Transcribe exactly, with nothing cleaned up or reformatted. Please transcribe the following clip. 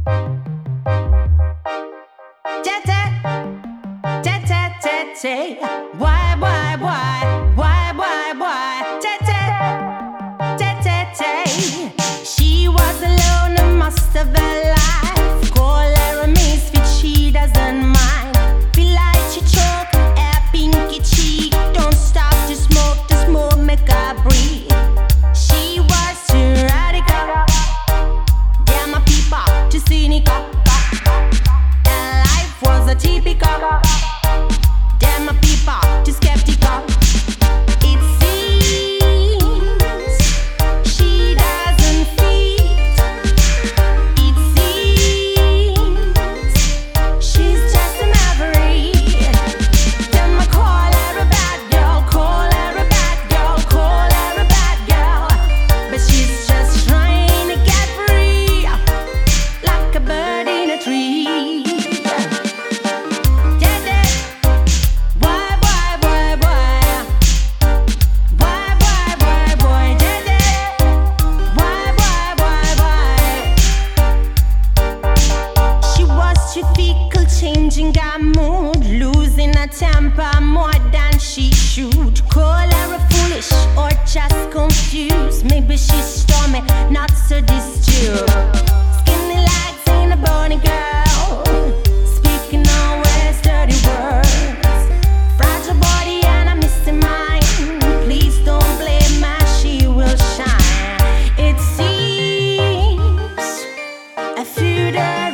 Say, why, why, why, why, why, why, te, te, te, te, te. She was alone and most of her life. Call her a misfit, she doesn't mind. Feel like she choke, hair pinky cheek. Don't stop to smoke, to smoke, make her breathe. She was too radical. Damn, my people, too cynical. Her life was a typical. Damn, my people, too skeptical. It seems she doesn't fit. It seems she's just a maverick. Them I call her a bad girl, call her a bad girl, call her a bad girl. But she's just trying to get free, like a bird in a tree. Changing her mood, losing her temper more than she should. Call her a foolish or just confused. Maybe she's stormy, not so disturbed. Skinny legs ain't a bony girl, speaking always dirty words. Fragile body and a missing mind. Please don't blame her, she will shine. It seems a few days